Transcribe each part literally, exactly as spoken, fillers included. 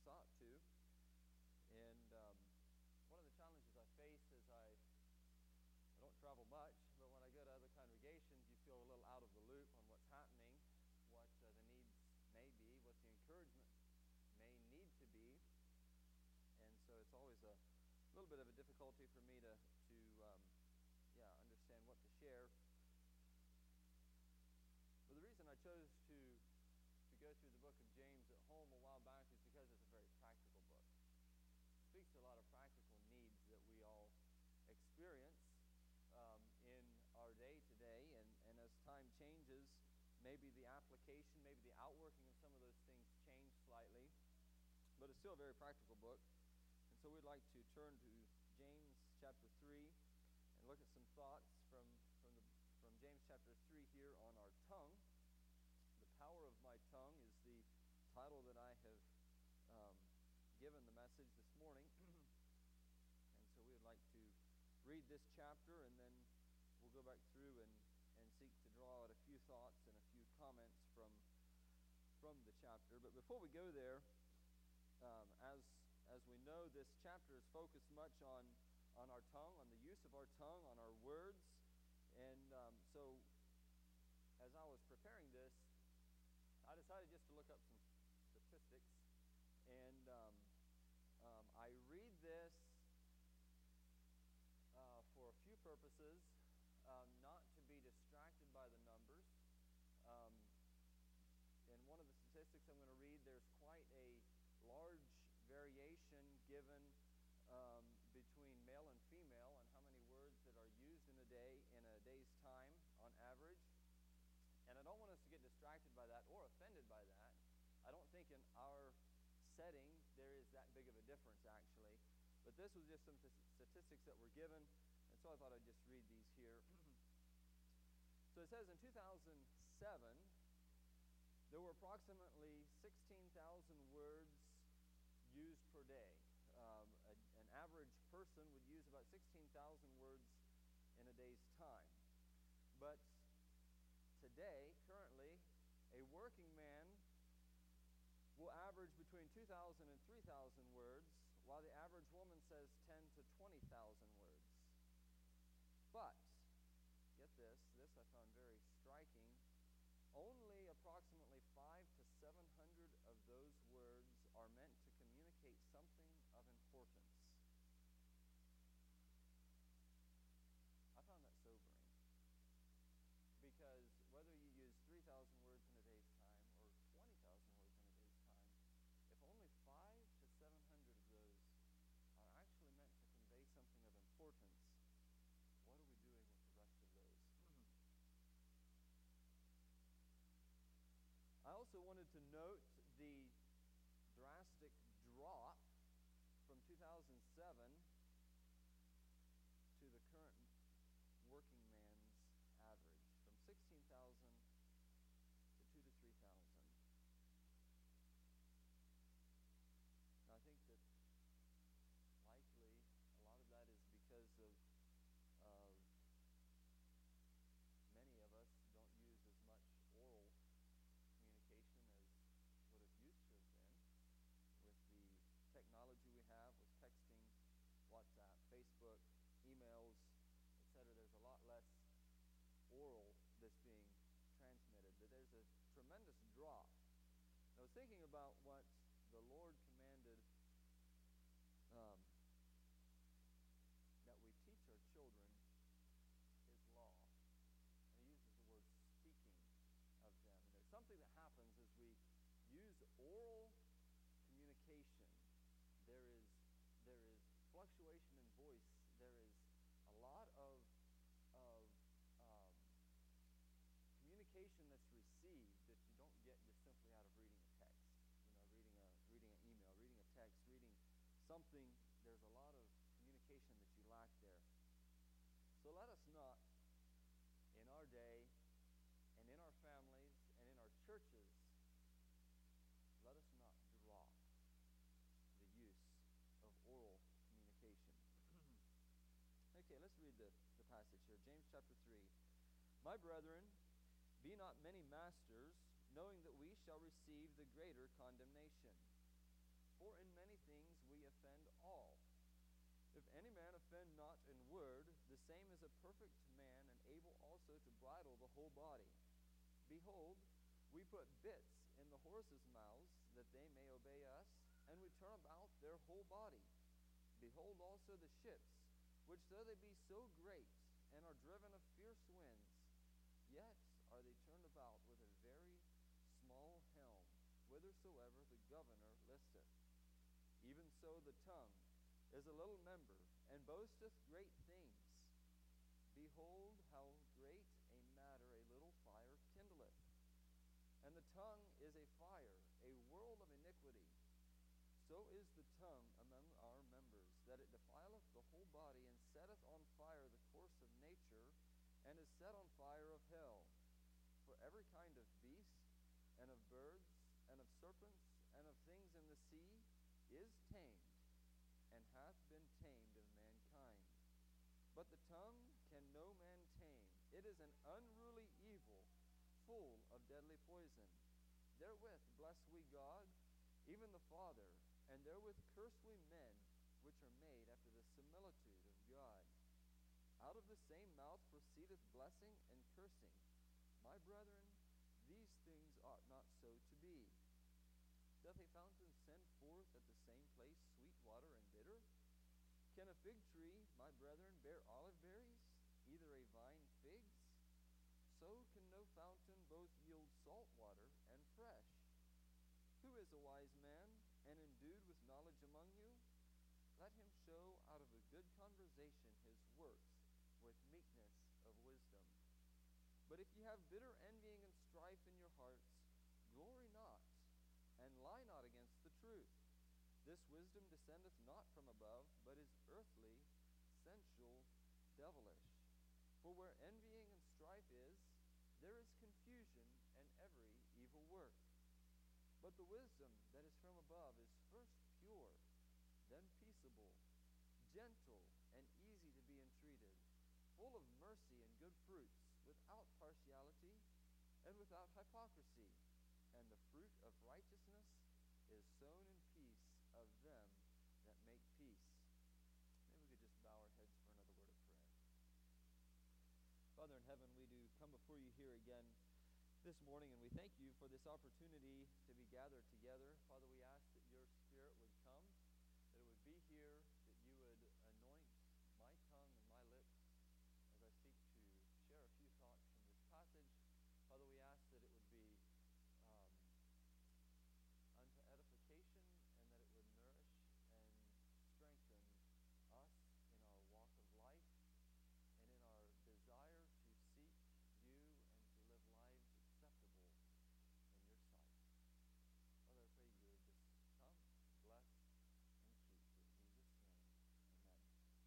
sought to. And um, one of the challenges I face is I, I don't travel much, but when I go to other congregations, you feel a little out of the loop on what's happening, what uh, the needs may be, what the encouragement may need to be. And so it's always a little bit of a difficulty for me to, to um, yeah, understand what to share. But the reason I chose to, to go through the book of James at home a while back is because it's a very practical book. It speaks to a lot of practical needs that we all experience um, in our day today. And, and as time changes, maybe the application, maybe the outworking of some of those things change slightly. But it's still a very practical book. And so we'd like to turn to James chapter three and look at some thoughts from, from, the, from James chapter three here on our tongue. The Power of My Tongue is the title that I have um, given the message this morning. And so we would like to read this chapter, and then we'll go back through and, and seek to draw out a few thoughts and a few comments from, from the chapter. But before we go there, um, as, as we know, this chapter is focused much on, on our tongue, on the use of our tongue, on our words. And um, so as I was preparing this, I decided just to look up some statistics, and um, um, I read this uh, for a few purposes, um, not to be distracted by the numbers. Um, in one of the statistics I'm going to read, there's quite a large variation given um, between male and female on how many words that are used in a day, in a day's time on average. And I don't want us to get distracted by that or offended by that. I don't think in our setting there is that big of a difference, actually. But this was just some t- statistics that were given, and so I thought I'd just read these here. So it says in two thousand seven, there were approximately sixteen thousand words used per day. Um, a, an average person would use about sixteen thousand words in a day's time. But today, currently, a working man will average between two thousand and three thousand words, while the average woman says ten to twenty thousand words. But, get this, this I found very striking, only approximately five to seven hundred of those words are meant to communicate something of importance. I found that sobering. Because whether you use three thousand words in a day's time or twenty thousand words in a day's time, if only five to seven hundred of those are actually meant to convey something of importance, what are we doing with the rest of those? I also wanted to note the drastic drop from two thousand seven to the current working man's average, from sixteen thousand to two to three thousand. Now, I think that likely a lot of that is because of, of many of us don't use as much oral communication as would have used to have been with the technology we have, with texting, WhatsApp, Facebook, emails, et cetera. There's a lot less oral that's being transmitted, but there's a tremendous drop. I was thinking about what the Lord commanded um, that we teach our children His law. And He uses the word speaking of them. And there's something that happens as we use oral communication. There is, there is fluctuation in voice. There is a lot of, of um, communication that's received that you don't get just simply out of reading a text. You know, reading a reading an email, reading a text, reading something. There's a lot of communication that you lack there. So let us not, in our day, and in our families, and in our churches, let us not drop the use of oral communication. Okay, let's read the, the passage here. James chapter three. My brethren, be not many masters, knowing that we shall receive the greater condemnation. For in many things we offend all. If any man offend not in word, the same is a perfect man, and able also to bridle the whole body. Behold, we put bits in the horses' mouths, that they may obey us, and we turn about their whole body. Behold also the ships, which though they be so great, and are driven of fierce winds, yet are they turned about with a very small helm, whithersoever the governor listeth. Even so the tongue is a little member, and boasteth great things. Behold, how great a matter a little fire kindleth. And the tongue is a fire, a world of iniquity. So is the tongue among our members, that it defileth the whole body, and setteth on fire the course of nature, and is set on fire of hell. For every kind of beast, and of birds, and of serpents, and of things in the sea, is tamed, and hath been tamed of mankind. But the tongue can no man tame. It is an unruly evil, full of deadly poison. Therewith bless we God, even the Father, and therewith curse we men, which are made after the similitude of God. Out of the same mouth proceedeth blessing and cursing. My brethren, these things ought not so to be. Doth a fountain send forth at the same place sweet water and bitter? Can a fig tree, my brethren, bear olive berries, either a vine figs? So can no fountain both yield salt water and fresh. Who is a wise man, and endued with knowledge among you? Let him show out of a good conversation his works with meekness of wisdom. But if ye have bitter envying and strife in your hearts, glory not, and lie not against the truth. This wisdom descendeth not from above, but is earthly, sensual, devilish. For where envying and strife is, there is confusion and every evil work. But the wisdom that is from above is first pure, then peaceable, gentle, and easy to be entreated, full of mercy and good fruits, without partiality and without hypocrisy. And the fruit of righteousness is sown in peace of them that make peace. Maybe we could just bow our heads for another word of prayer. Father in heaven, we do come before you here again this morning, and we thank you for this opportunity to be gathered together. Father, we ask that your Spirit would come, that it would be here, that you would anoint my tongue and my lips as I seek to share a few thoughts from this passage. Father, we ask that it would be um, unto edification, and that it would nourish and strengthen us in our walk of life and in our desire to seek you and to live lives acceptable in your sight. Father, I pray you would just come, bless, and keep. In Jesus' name, amen.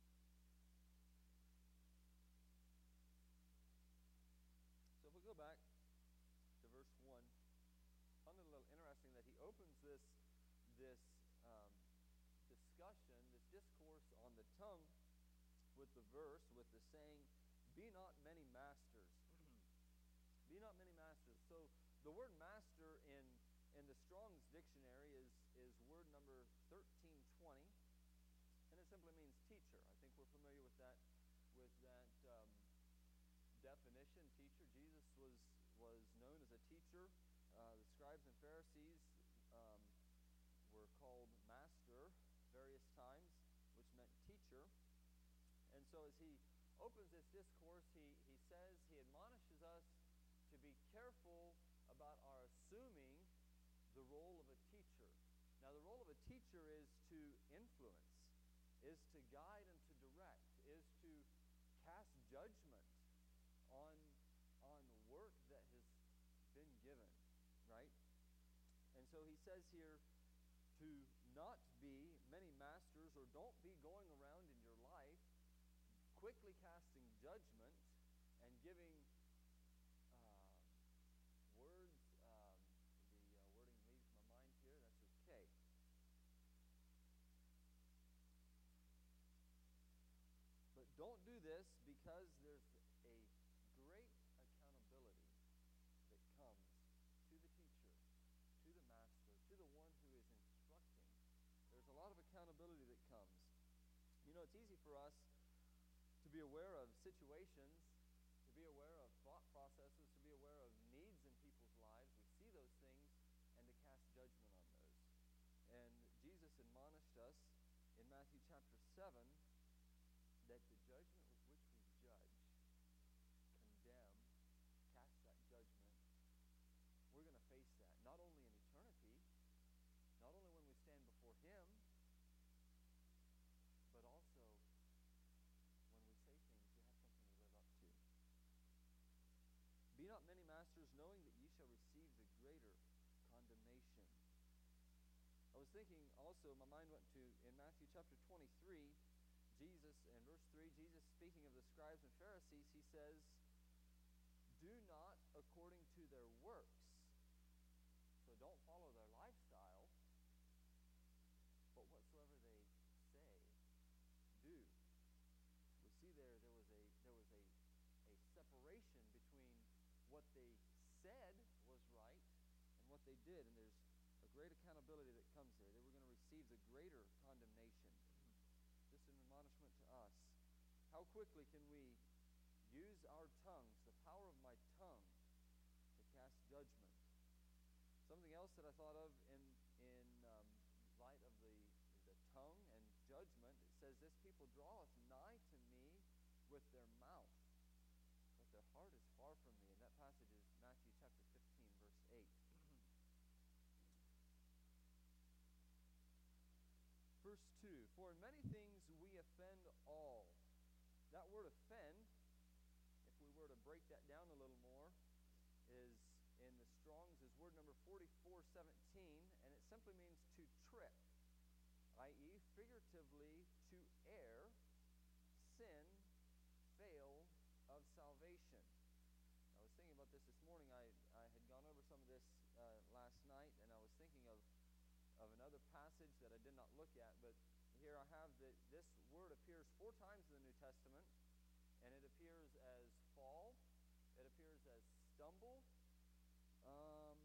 So if we go back to verse one, I found it a little interesting that he opens this, this um, discussion, this discourse on the tongue with the verse, with the saying, be not many masters. Be not many masters. So the word master in, in the Strong's dictionary is, is word number thirteen twenty, and it simply means teacher. I think we're familiar with that, with that um, definition, teacher. Jesus was, was known as a teacher. Uh, the scribes and Pharisees um, were called master various times, which meant teacher. And so as he opens this discourse, he, he says, he admonishes us to be careful about our assuming the role of a teacher. Now, the role of a teacher is to influence, is to guide and to direct, is to cast judgment on, on work that has been given, right? And so he says here to not be many masters, or don't be going around in your life quickly casting judgment and giving uh, words. Um, the uh, wording leaves my mind here. That's okay. But don't do this, because there's a great accountability that comes to the teacher, to the master, to the one who is instructing it's easy for us to be aware of situations, to be aware of thought processes, to be aware of needs in people's lives. We see those things and to cast judgment on those. And Jesus admonished us in Matthew chapter seven that the judgment with which we judge, condemn, cast that judgment, we're going to face that, not only in eternity, not only when we stand before Him, but also when we say things, we have something to live up to. Be not many masters, knowing that ye shall receive the greater condemnation. I was thinking also, my mind went to, in Matthew chapter twenty-three, Jesus, in verse three, Jesus speaking of the scribes and Pharisees, He says, do not according to their works. So don't follow their lifestyle, but whatsoever they say, do. We see there there was a there was a, a separation between what they said was right and what they did, and there's a great accountability that comes there. They were going to receive the greater condemnation. Just an admonishment to us. How quickly can we use our tongues, the power of my tongue, to cast judgment? Something else that I thought of in in um, light of the the tongue and judgment, it says, this people draweth nigh to me with their mouth, but their heart is far from me. And that passage is Matthew chapter fifteen, verse eight. Verse two, for in many things we offend all. That word offend, if we were to break that down a little more, is in the Strong's is word number forty-four seventeen, and it simply means to trick, that is figuratively to err, sin, fail of salvation. I was thinking about this this morning. I, I had gone over some of this uh, last night, and I was thinking of of another passage that I did not look at, but here I have that this word appears four times in the New Testament, and it appears as fall, it appears as stumble, um,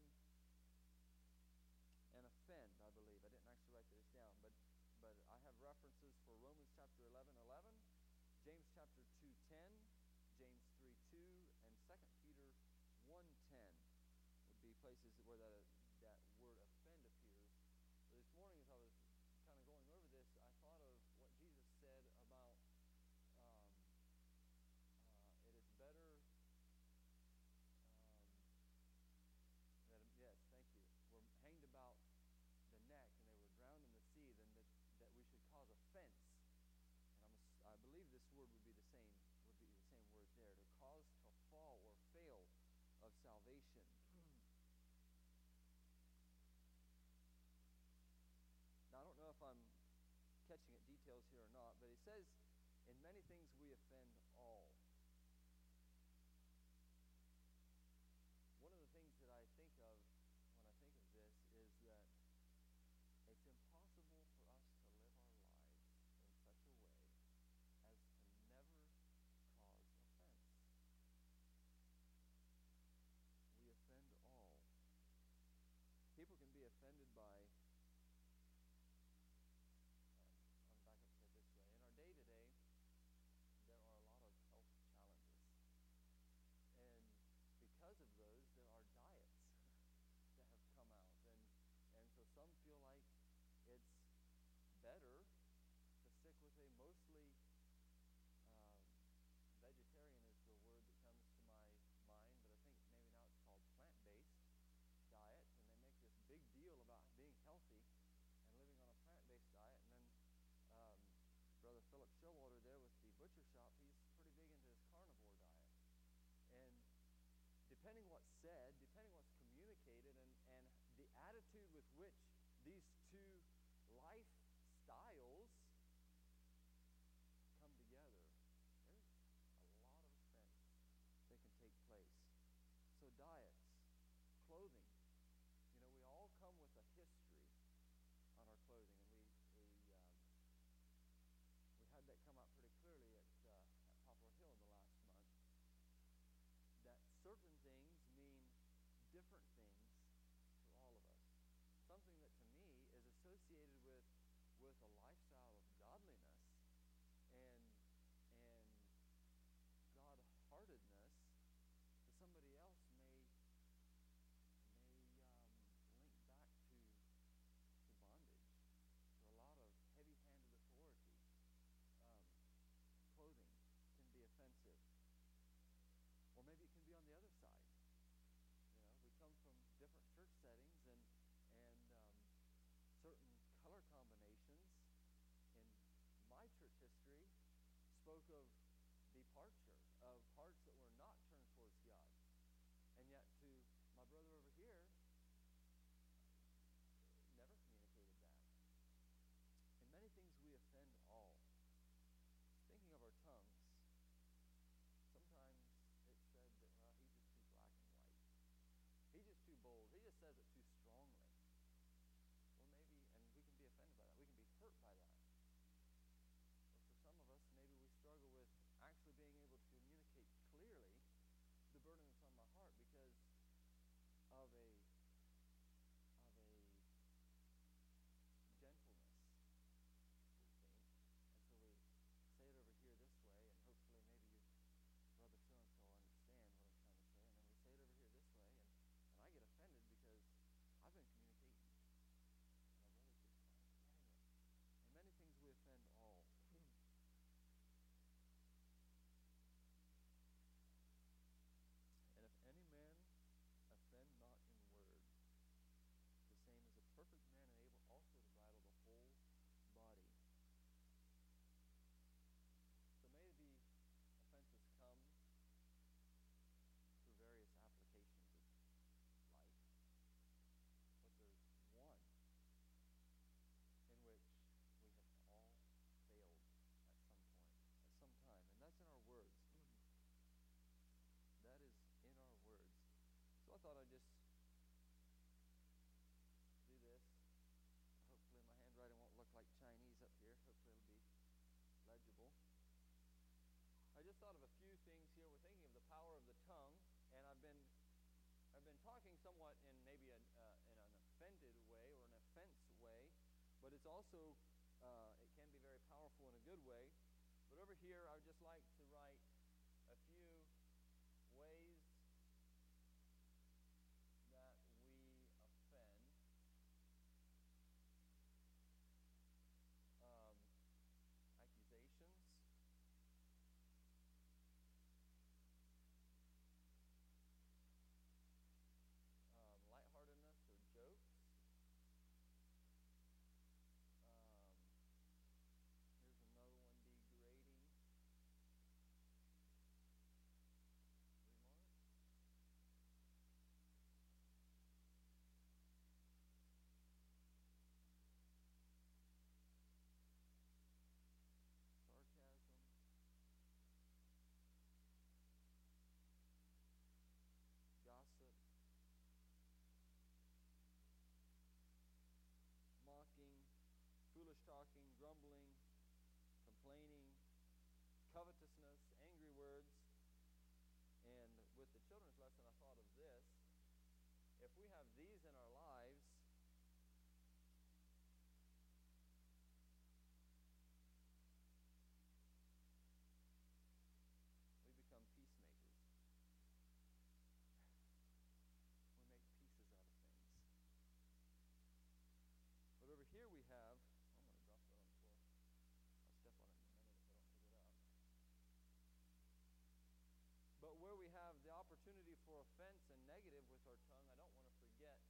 and offend, I believe. I didn't actually write this down, but but I have references for Romans chapter eleven eleven, James chapter two ten, James three two, and Second Peter one ten would be places where that that word offend appears. So this morning, as I was kind of going over this, I thought of what Jesus said about um, uh, it is better um, that, yes, thank you, were hanged about the neck and they were drowned in the sea, than that, that we should cause offense. And I'm, I believe this word would be the same, would be the same word there, to cause to fall or fail of salvation. Now, I don't know if I'm catching at details here or not, but it says, in many things we offend all. One of the things that I think of when I think of this is that it's impossible for us to live our lives in such a way as to never cause offense. We offend all. People can be offended by day-to-day, there are a lot of health challenges. And because of those, there are diets that have come out. And, and so some feel like it's better to stick with a mostly, um, vegetarian is the word that comes to my mind, but I think maybe now it's called plant-based diet, and they make this big deal about being healthy and living on a plant-based diet. And then um, Brother Philip Showalter there with the butcher shop, he's pretty big into his carnivore diet. And depending what's said, depending what's communicated, and, and the attitude with which these two lifestyles come together, there's a lot of offense that can take place. So diets, clothing, you know, we all come with a history on our clothing, and we we um, we had that come out pretty clearly at uh, at Poplar Hill in the last month. That certain things mean different things to all of us. Something that to me is associated with with a lifestyle of godliness spoke of departure, of hearts that were not turned towards God. And yet to my brother over here, never communicated that. In many things we offend all. Thinking of our tongues, sometimes it's said that, well, he's just too black and white. He's just too bold. He just says it too strongly. Well, maybe, and we can be offended by that. We can be hurt by that. Or for some of us, maybe we struggle with actually being able to communicate clearly the burden that's on my heart because of a of a gentleness, we think. And so we say it over here this way, and hopefully maybe you, brother so-and-so, will understand what I'm trying to say. And then we say it over here this way, and, and I get offended because I've been communicating. My brother's just not getting it. In many things we offend all. And if any man offend not in word, the same as a perfect man and able also to bridle the whole body. So maybe offenses come through various applications of life, but there's one in which we have all failed at some point, at some time, and that's in our words. That is in our words. So I thought I'd just do this. Hopefully my handwriting won't look like Chinese up here. Hopefully it'll be legible. I just thought of a few things here. We're thinking of the power of the tongue, and I've been I've been talking somewhat in maybe an, uh, in an offended way or an offense way, but it's also uh, it can be very powerful in a good way. But over here, I would just like to write a few ways that we offend. Um, accusations. Um, lightheartedness or jokes. Um, here's another one, degrading remarks. Sarcasm. Gossip. Mocking. Foolish talking. Grumbling. Complaining. Covetousness. Angry words. And with the children's lesson, I thought of this. If we have these in our lives, we become peacemakers. We make pieces out of things. But over here we have, I'm going to drop that on the floor. I'll step on it in a minute if I don't pick it up. But where we have the opportunity for offense and negative with our tongue, I don't want to forget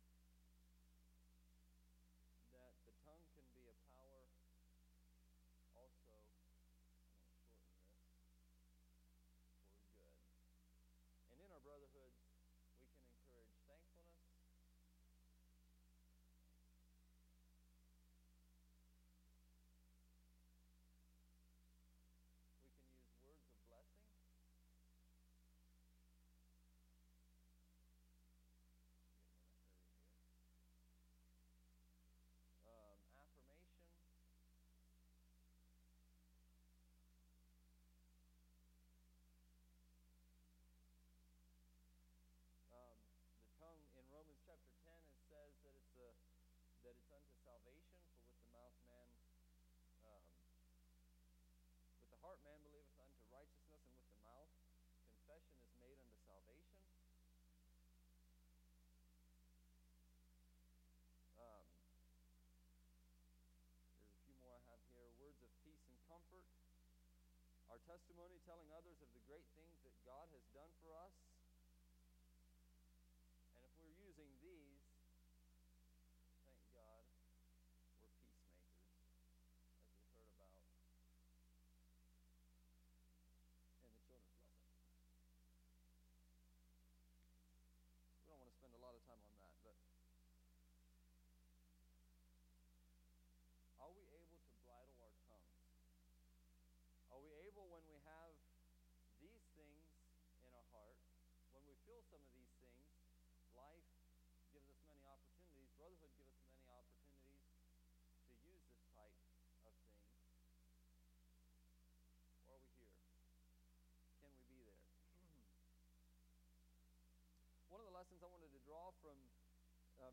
that the tongue can be a power also, I'm going to shorten this, for good. And in our brotherhoods, we can encourage thankfulness, we can use words of blessing, getting in a hurry here, um, affirmation, um, the tongue in Romans chapter ten, it says that it's a that it's unto salvation, for with the mouth man um, with the heart man believeth unto righteousness, and with the mouth confession is made unto salvation. Um, there's a few more I have here. Words of peace and comfort. Our testimony, telling others of the great things that God has done for us. And if we're using these, thank God, we're peacemakers, as we heard about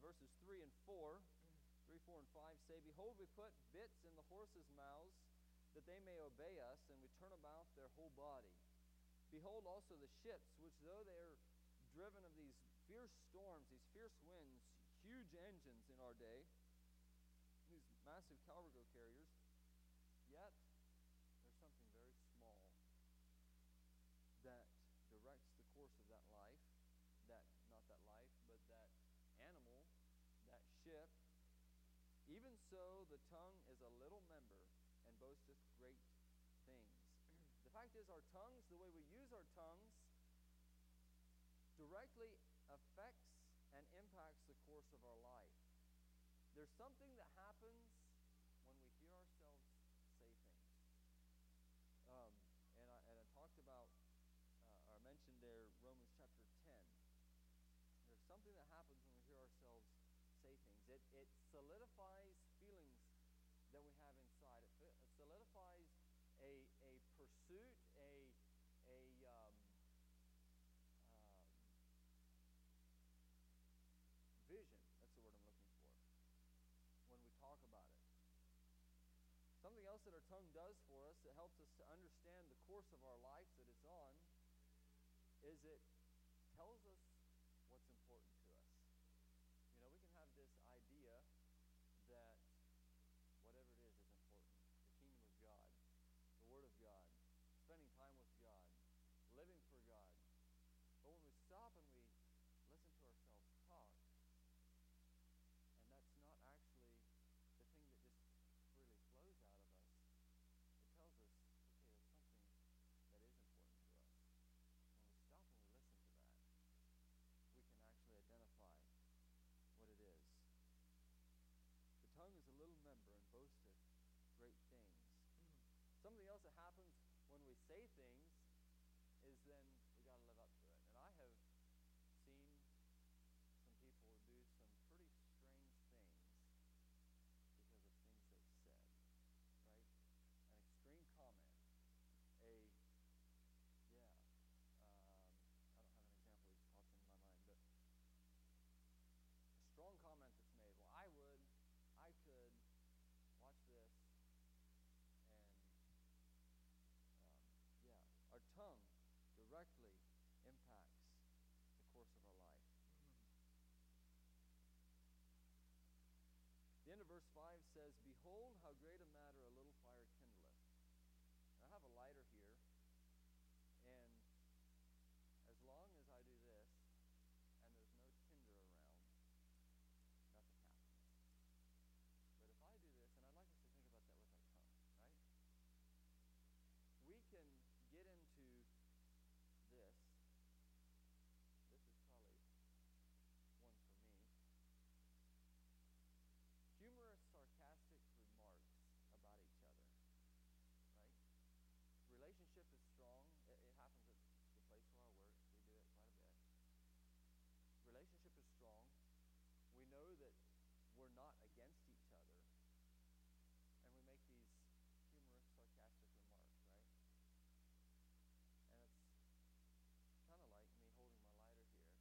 verses three and four, three, four, and five say, Behold, we put bits in the horses' mouths, that they may obey us, and we turn about their whole body. Behold also the ships, which though they are driven of these fierce storms, these fierce winds, huge engines in our day, these massive cargo carriers, yet there's something very small that directs the course of that life, that, not that life, but that animal, that ship. Even so, the tongue is a little member and boasteth great things. The fact is, our tongues, the way we use our tongues, directly affects and impacts the course of our life. There's something that happens when we hear ourselves say things. Um, and, I, and I talked about, uh, or I mentioned there, Romans chapter ten. There's something that happens when we hear ourselves say things. It, it solidifies feelings that we have inside. It, it solidifies a, a pursuit, a, a um, um, vision. That's the word I'm looking for. When we talk about it. Something else that our tongue does for us that helps us to understand the course of our life that it's on is it tells us what's important to us. You know, we can have this idea that whatever it is is important. The kingdom of God, the Word of God, spending time with God, living for God. But when we stop and we listen to ourselves talk, and that's not actually the thing that just freely flows out of us, it tells us, okay, that's something that is important to us. When we stop and we listen to that, we can actually identify what it is. The tongue is a little member and boasteth great things. Something else that happens when we say things is then we got to live up to it. And I have seen some people do some pretty strange things because of things they've said, right? An extreme comment, a, yeah, um, I don't have an example that just pops into my mind, but a strong comment that's made. Well, I would, I could, watch this, and um, yeah, our tongue directly impacts the course of our life. The end of verse five says, Behold, how great a matter a little fire kindleth. And I have a lighter here, and as long as I do this, and there's no tinder around, nothing happens. But if I do this, and I'd like us to think about that with our tongue, right? We can get into this. This is probably one for me. Humorous, sarcastic remarks about each other, right? Relationship is strong. It, it happens at the place where I work. We do it quite a bit. Relationship is strong. We know that we're not against each other, and we make these humorous, sarcastic remarks, right? And it's kind of like me holding my lighter here.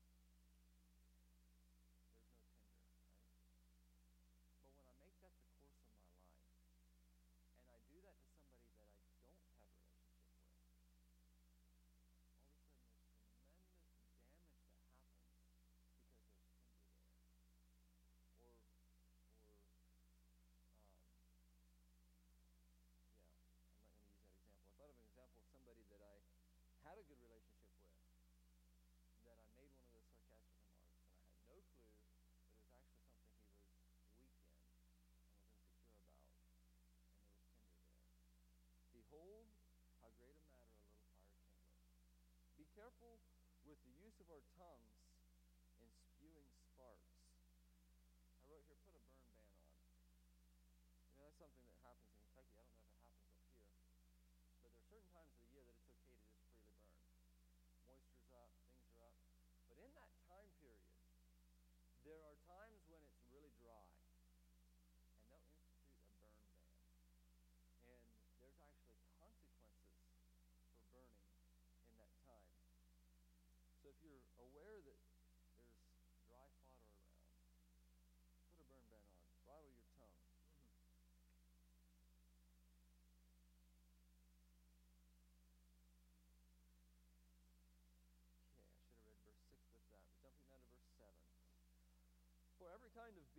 There's no tinder, right? But when I make that the course of my life, and I do that to somebody that I don't have a relationship with, all of a sudden there's tremendous damage that happens because there's tinder there. Or, or, um, yeah, I'm not going to use that example. I thought of an example of somebody that I had a good relationship with, that I made one of those sarcastic remarks, and I had no clue that it was actually something he was weak in and was insecure about, and there was tinder there. Behold, how great a matter a little fire kindleth. Be careful with the use of our tongues in spewing sparks. I wrote here, put a burn ban on. You know, that's something that happens in Kentucky. I don't know if it happens up here, but there are certain times of the year that it's okay to just freely burn. Moisture's up, things are up. But in that time period, there are times when it's really dry, and they'll institute a burn ban. And there's actually consequences for burning in that time. So if you're aware that there's dry fodder around,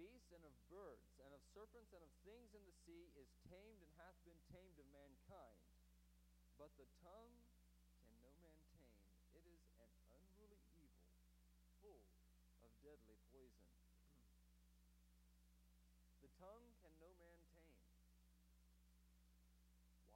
beasts and of birds, and of serpents and of things in the sea is tamed and hath been tamed of mankind. But the tongue can no man tame. It is an unruly evil, full of deadly poison. The tongue can no man tame. Why?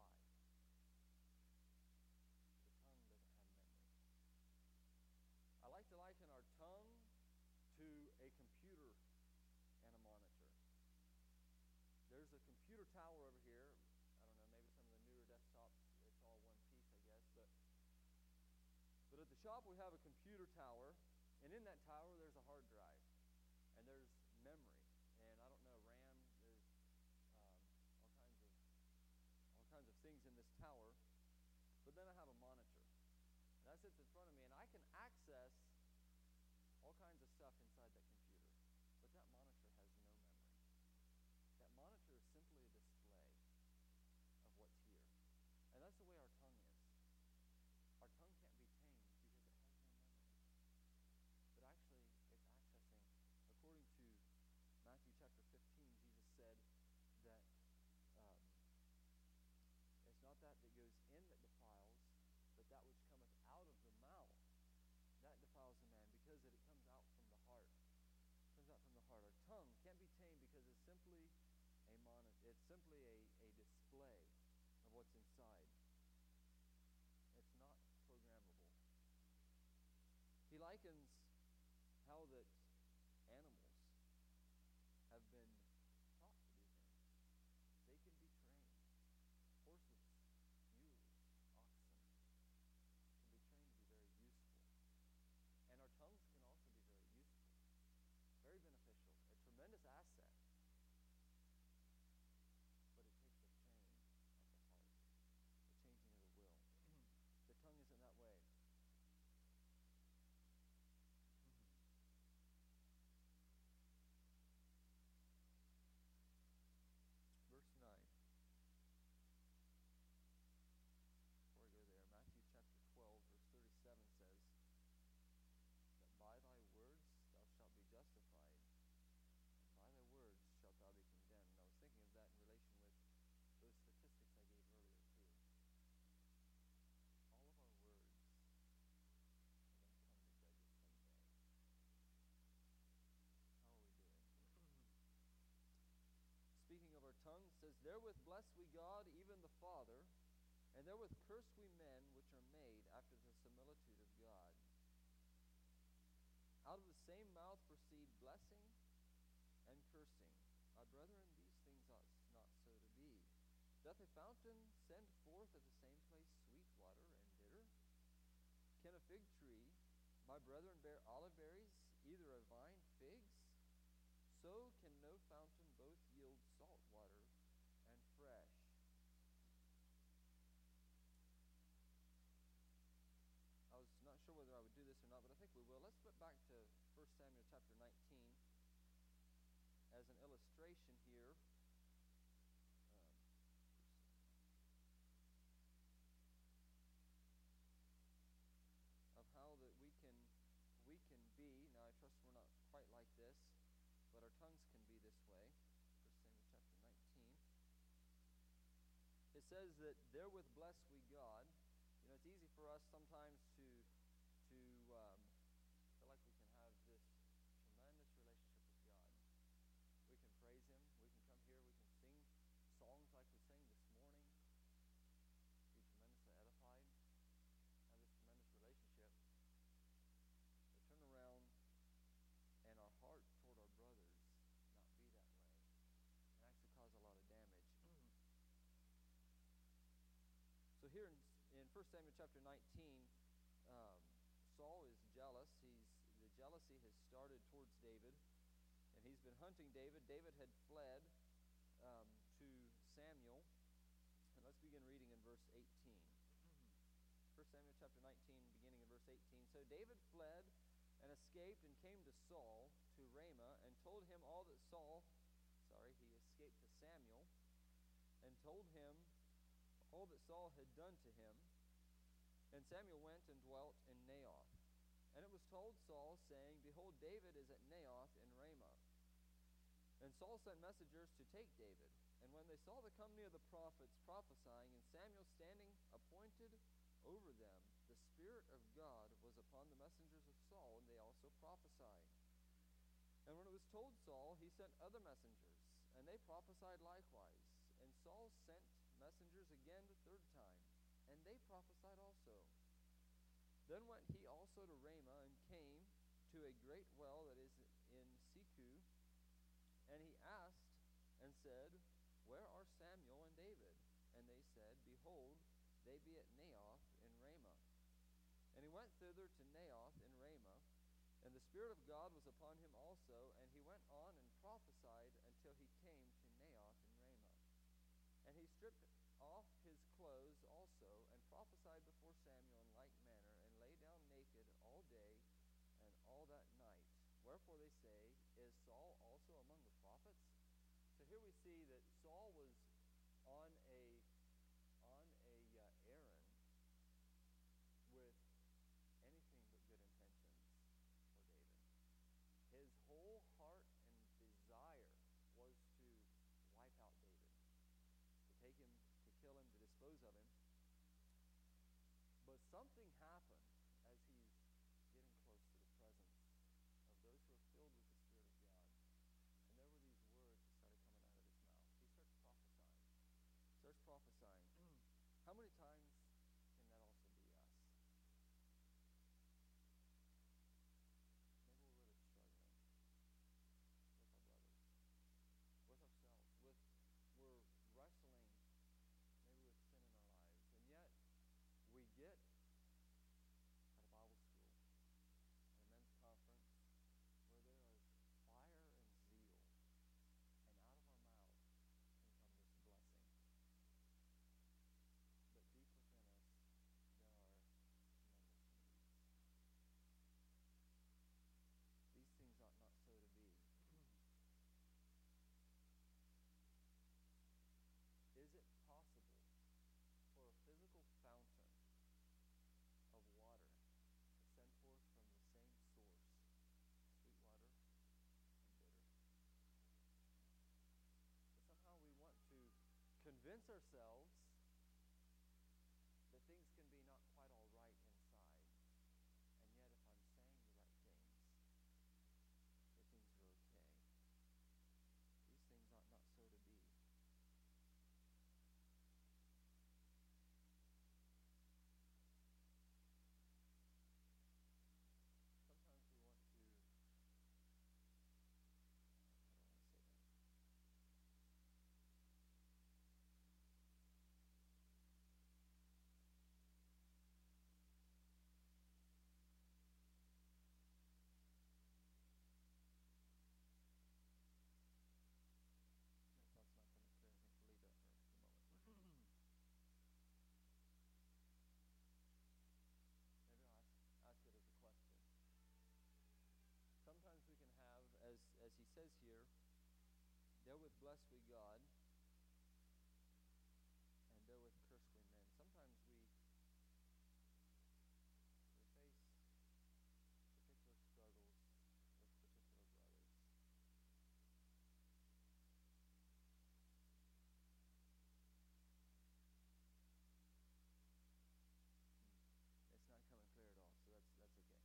The tongue doesn't have memory. I like to liken our tongue to a computer and a monitor. There's a computer tower over here. I don't know, maybe some of the newer desktops, it's all one piece, I guess. But, but at the shop, we have a computer tower, and in that tower, there's a hard drive, and there's memory, and I don't know, RAM. There's um, all kinds of all kinds of things in this tower. But then I have a monitor, and that sits in front of me, and I can access all kinds of stuff inside that computer. But that monitor has no memory. That monitor is simply a display of what's here. And that's the way our tongue is. Our tongue can't be tamed because it has no memory. But actually, it's accessing. According to Matthew chapter fifteen, Jesus said that um, it's not that that goes in that defiles, but that which cometh out of the mouth, that defiles a man, because it comes out from the heart. It comes out from the heart. Our tongue can't be tamed because it's simply a mon- it's simply a, a display of what's inside. It's not programmable. He likens how that animals have been taught to do things. They can be trained. Horses, mules, oxen can be trained to be very useful. And our tongues can also be very useful, very beneficial, a tremendous asset. But it takes a change of the heart, a changing of the will. The tongue isn't that way. Verse nine. Before I go there, Matthew chapter twelve, verse thirty-seven says that by thy words thou shalt be justified, and by thy words shalt thou be condemned. And I was thinking of that in relation with those statistics I gave earlier too. All of our words are going to come to judge us someday. How are we doing? Speaking of our tongue, it says, therewith bless we God, even the Father, and therewith curse we men which are made after the similitude of God. Out of the same mouth proceed blessing and cursing. My brethren, these things ought not so to be. Doth a fountain send forth at the same place sweet water and bitter? Can a fig tree, my brethren, bear olive berries, either a vine figs? So can no fountain both yield salt water and fresh. I was not sure whether I would do this or not, but I think we will. Let's flip back to First Samuel chapter nineteen as an illustration here. Um, of how that we can we can be. Now I trust we're not quite like this, but our tongues can be this way. First Samuel chapter nineteen. It says that therewith bless we God. You know, it's easy for us sometimes to to um, feel like we can have this tremendous relationship with God. We can praise Him. We can come here. We can sing songs like we sang this morning. Be tremendously edified. Have this tremendous relationship. But turn around and our heart toward our brothers not be that way, and actually cause a lot of damage. So here in, in First Samuel chapter nineteen, um, Saul is jealous. He's the jealousy has started towards David, and he's been hunting David. David had fled um, to Samuel, and let's begin reading in verse eighteen. First Samuel chapter nineteen, beginning in verse eighteen. So David fled and escaped and came to Saul to Ramah and told him all that Saul, sorry, he escaped to Samuel and told him all that Saul had done to him. And Samuel went and dwelt in Naioth. And it was told Saul, saying, behold, David is at Naioth in Ramah. Saul sent messengers to take David. And when they saw the company of the prophets prophesying, and Samuel standing appointed over them, the Spirit of God was upon the messengers of Saul, and they also prophesied. And when it was told Saul, he sent other messengers, and they prophesied likewise. And Saul sent messengers again the third time, and they prophesied also. Then went he also to Ramah, and came to a great well that is in Secu, and he asked and said, Where are Samuel and David? And they said, Behold, they be at Naioth in Ramah. And he went thither to Naioth in Ramah, and the Spirit of God was upon him also, and he went on and prophesied until he came to Naioth in Ramah. And he stripped off his clothes also, and prophesied before Samuel in like manner, and lay down naked all day and all that night. Wherefore they say, Is Saul also among the prophets? So here we see that Saul was on a on a uh, errand with anything but good intentions for David. His whole heart and desire was to wipe out David, to take him, to kill him, to dispose of him. But something happened as he's getting close to the presence of those who are filled with the Spirit of God. And there were these words that started coming out of his mouth. He starts prophesying. Starts prophesying. How many times can that also be us? Maybe we're really struggling with our brothers, with ourselves, with we're wrestling maybe with sin in our lives, and yet we get at a Bible school, at a men's conference, where there is fire and zeal, and out of our mouth can come this blessing. But deep within us, there are tremendous needs. These things ought not so to be. Is it possible for a physical fountain of water to send forth from the same source sweet water and bitter? But somehow we want to convince ourselves that things can be not quite all right inside, and yet if I'm saying the right things, that things are okay. These things ought not so to be. Sometimes we want to, how do I want to say that? My thought's not coming clear. I think we'll leave that for a moment. Maybe I'll ask, ask it as a question. Sometimes we can have, as as he says here, therewith bless we God, and therewith curse we men. Sometimes we we face particular struggles with particular brothers. Hmm. It's not coming clear at all, so that's that's okay.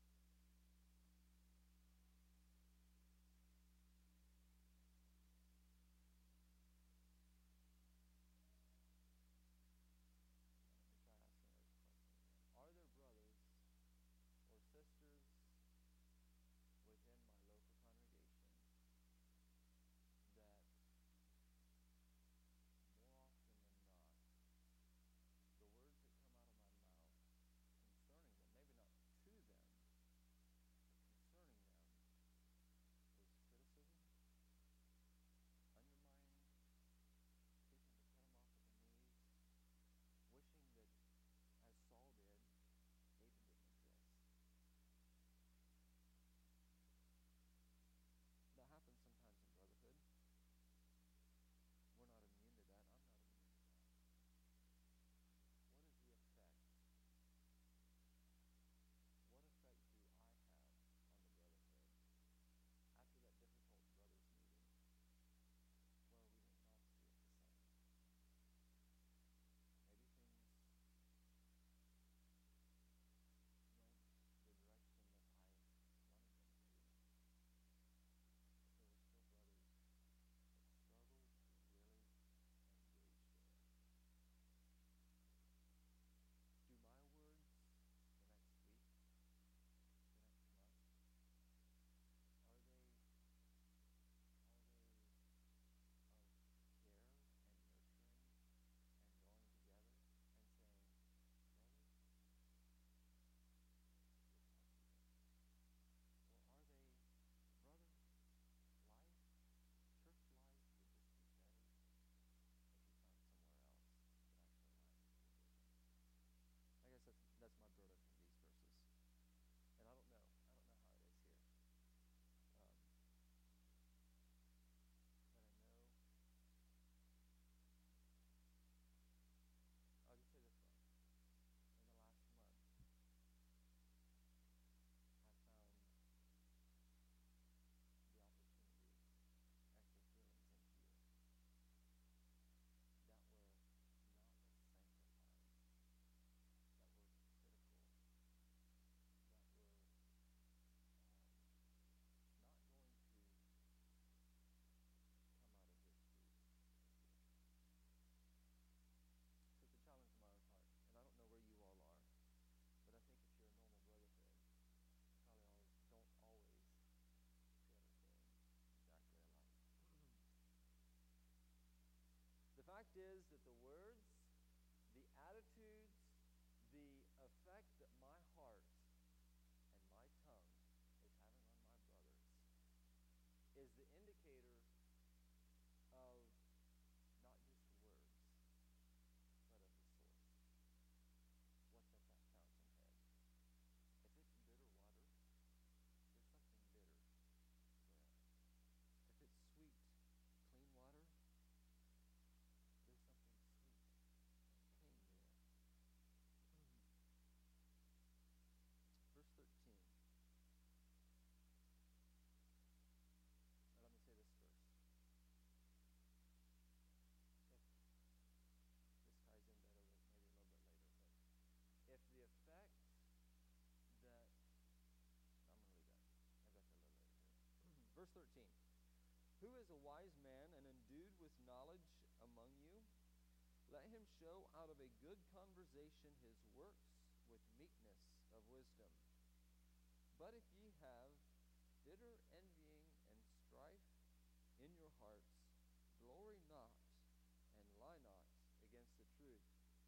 is the indicator of not just words, but of the source. What's at that fountainhead? If it's bitter water, there's something bitter there. If it's sweet, clean water, there's something sweet and clean there. Verse thirteen. Now let me say this first. If this ties in better with maybe a little bit later, but if the effect that I'm going to leave that. I've got that a little later here. Verse thirteen. Who is a wise man and endued with knowledge among you? Let him show out of a good conversation his works with meekness of wisdom. But if ye have bitter envying and strife in your hearts, glory not and lie not against the truth.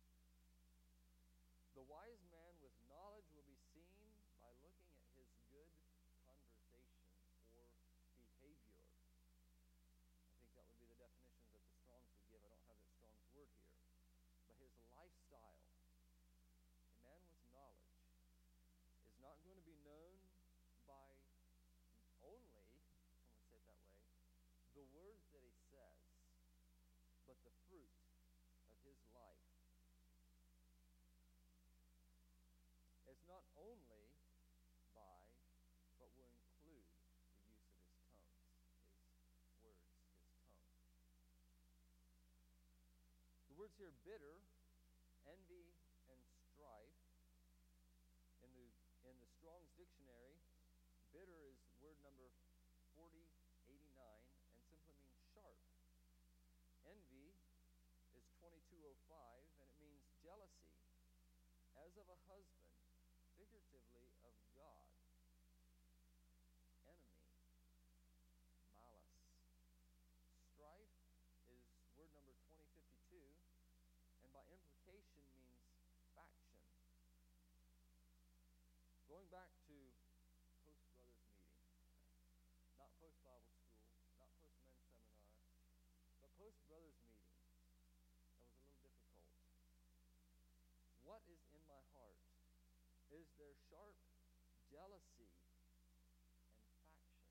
The wise man with knowledge will be seen by looking at his good conversation or behavior. I think that would be the definition that the Strong's would give. I don't have that Strong's word here. But his lifestyle. A man with knowledge is not going to be known by only, I'm going to say it that way, the words that he says, but the fruit of his life. It's not only by, but will include the use of his tongues, his words, his tongue. The words here, bitter, envy, and strife, in the in the Strong's Dictionary, bitter is word number forty eighty-nine and simply means sharp. Envy is twenty-two oh five and it means jealousy, as of a husband, figuratively of God. Enemy, malice. Strife is word number twenty fifty-two and by implication means faction. Going back to post-brothers meeting, not post-Bible school, not post-men's seminar, but post-brothers meeting, that was a little difficult. What is in my heart? Is there sharp jealousy and faction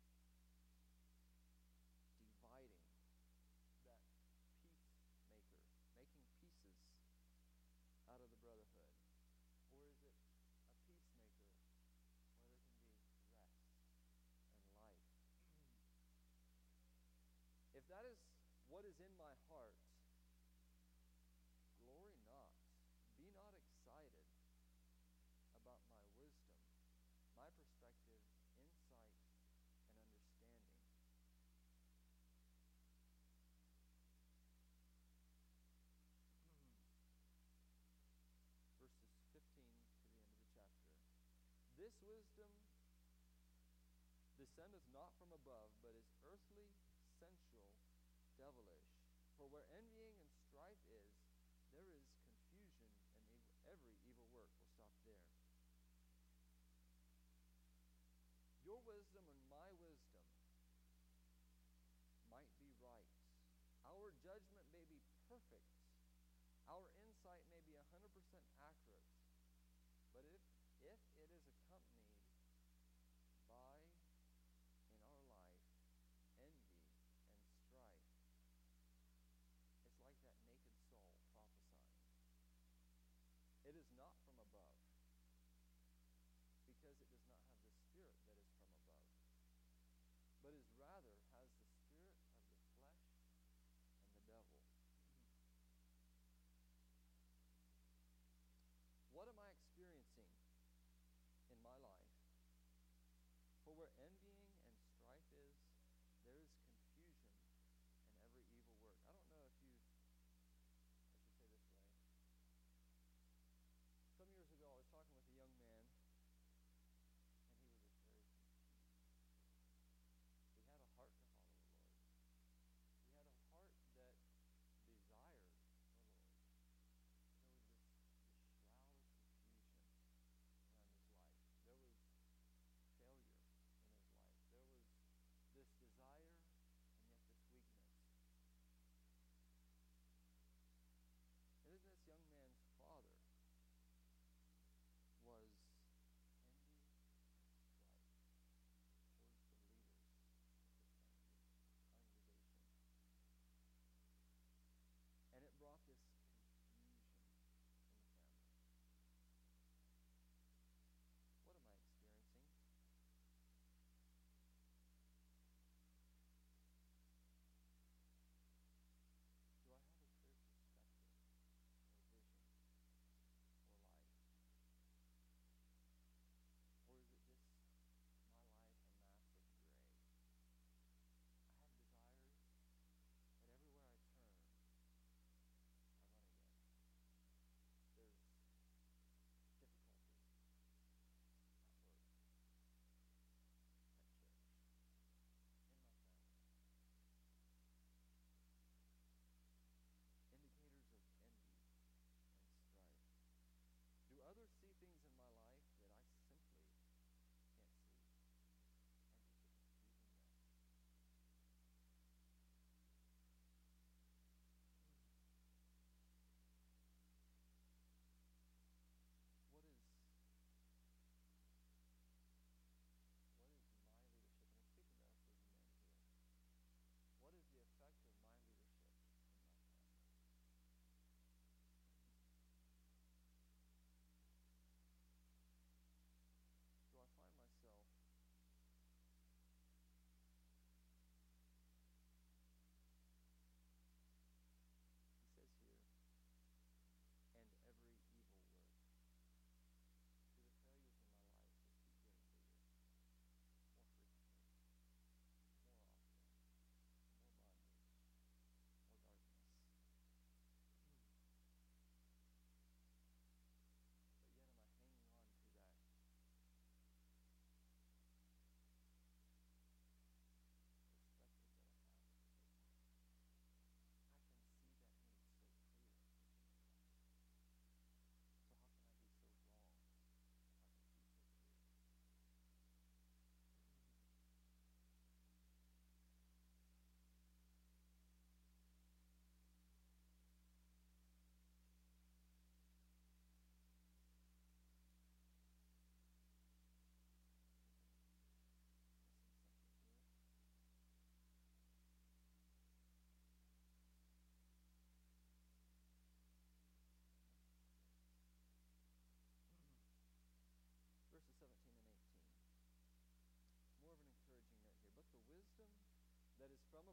dividing that peacemaker, making pieces out of the brotherhood? Or is it a peacemaker where there can be rest and life? If that is what is in my heart, glory not. Be not excited about my wisdom, my perspective, insight, and understanding. Verses fifteen to the end of the chapter. This wisdom descendeth not from above, but is earthly, sensual, devilish. For where envying and strife is, there is confusion and evil, every evil work. We'll stop there. Your wisdom and my wisdom might be right. Our judgment may be perfect. Our insight may be one hundred percent accurate. But if, if it is accompanied by, in our life, envy and strife, it's like that naked Saul prophesying. It is not from above, because it does not have the spirit that is from above.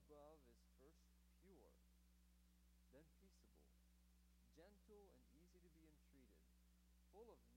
above is first pure, then peaceable, gentle and easy to be entreated, full of